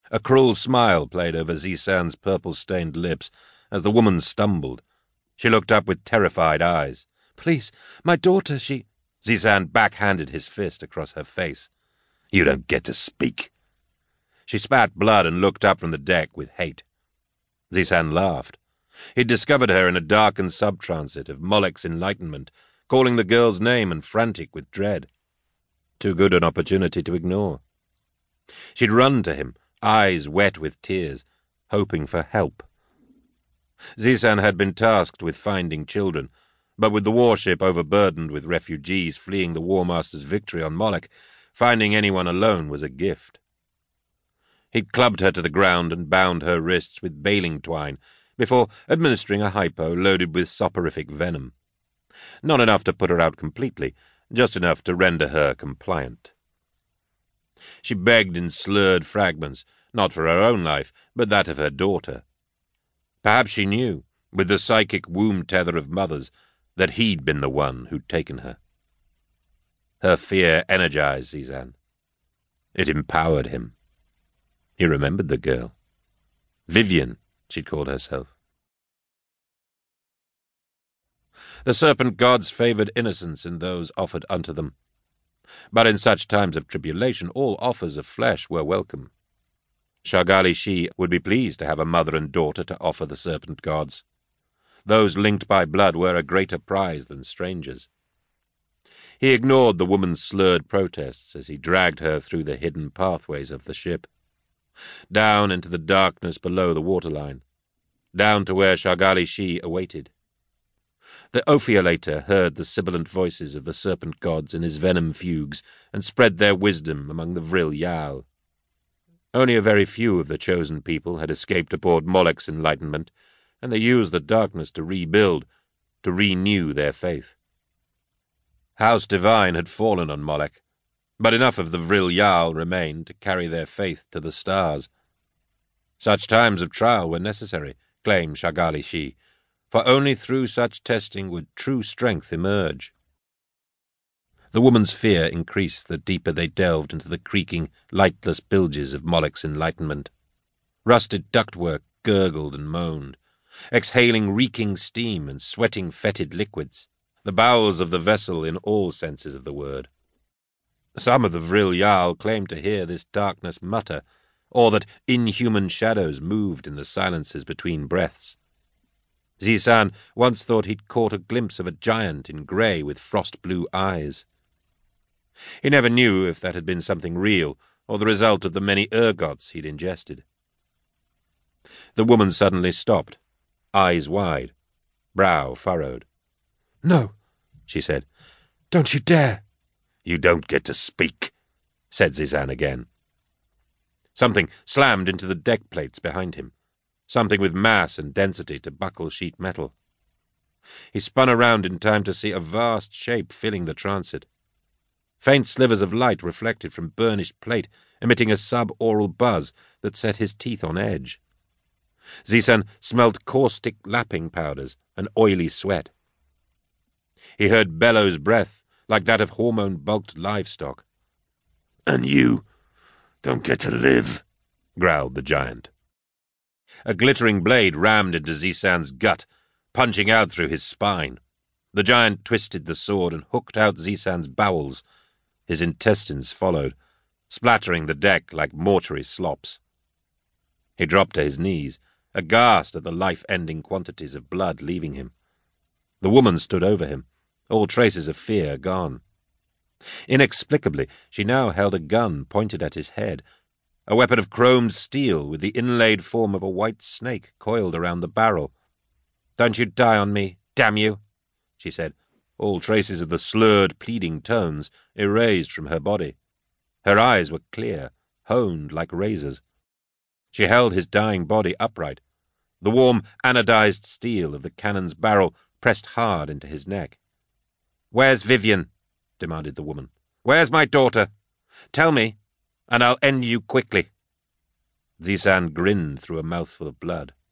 A cruel smile played over Zisan's purple-stained lips as the woman stumbled. She looked up with terrified eyes. "Please, my daughter, she—" Zisan backhanded his fist across her face. "You don't get to speak." She spat blood and looked up from the deck with hate. Zisan laughed. He'd discovered her in a darkened subtransit of Molech's enlightenment, calling the girl's name and frantic with dread. Too good an opportunity to ignore. She'd run to him, eyes wet with tears, hoping for help. Zisan had been tasked with finding children, but with the warship overburdened with refugees fleeing the War Master's victory on Molech, finding anyone alone was a gift. He'd clubbed her to the ground and bound her wrists with baling twine before administering a hypo loaded with soporific venom. Not enough to put her out completely, just enough to render her compliant. She begged in slurred fragments, not for her own life, but that of her daughter. Perhaps she knew, with the psychic womb tether of mothers, that he'd been the one who'd taken her. Her fear energized Zisan. It empowered him. He remembered the girl. Vivian, she'd called herself. The serpent gods favored innocence in those offered unto them. But in such times of tribulation, all offers of flesh were welcome. Shar-Gali-She would be pleased to have a mother and daughter to offer the serpent gods. Those linked by blood were a greater prize than strangers. He ignored the woman's slurred protests as he dragged her through the hidden pathways of the ship, down into the darkness below the waterline, down to where Shar-Gali-She awaited. The Ophiolator heard the sibilant voices of the serpent gods in his venom fugues and spread their wisdom among the Vril Yal. Only a very few of the chosen people had escaped aboard Molech's enlightenment, and they used the darkness to rebuild, to renew their faith. House Divine had fallen on Molech, but enough of the Vril Yal remained to carry their faith to the stars. Such times of trial were necessary, claimed Shar-Gali-She, for only through such testing would true strength emerge. The woman's fear increased the deeper they delved into the creaking, lightless bilges of Molech's enlightenment. Rusted ductwork gurgled and moaned, exhaling reeking steam and sweating fetid liquids, the bowels of the vessel in all senses of the word. Some of the Vril Yal claimed to hear this darkness mutter, or that inhuman shadows moved in the silences between breaths. Zisan once thought he'd caught a glimpse of a giant in grey with frost-blue eyes. He never knew if that had been something real or the result of the many ergots he'd ingested. The woman suddenly stopped, eyes wide, brow furrowed. "No," she said. "Don't you dare." "You don't get to speak," said Zisan again. Something slammed into the deck plates behind him, something with mass and density to buckle sheet metal. He spun around in time to see a vast shape filling the transit. Faint slivers of light reflected from burnished plate, emitting a sub-aural buzz that set his teeth on edge. Zisan smelled caustic lapping powders and oily sweat. He heard Bellow's breath, like that of hormone-bulked livestock. "And you don't get to live," growled the giant. A glittering blade rammed into Zisan's gut, punching out through his spine. The giant twisted the sword and hooked out Zisan's bowels. His intestines followed, splattering the deck like mortuary slops. He dropped to his knees, aghast at the life-ending quantities of blood leaving him. The woman stood over him, all traces of fear gone. Inexplicably, she now held a gun pointed at his head, a weapon of chromed steel with the inlaid form of a white snake coiled around the barrel. "Don't you die on me, damn you," she said, all traces of the slurred, pleading tones erased from her body. Her eyes were clear, honed like razors. She held his dying body upright, the warm, anodized steel of the cannon's barrel pressed hard into his neck. "Where's Vivian?" demanded the woman. "Where's my daughter? Tell me, and I'll end you quickly." Zisan grinned through a mouthful of blood.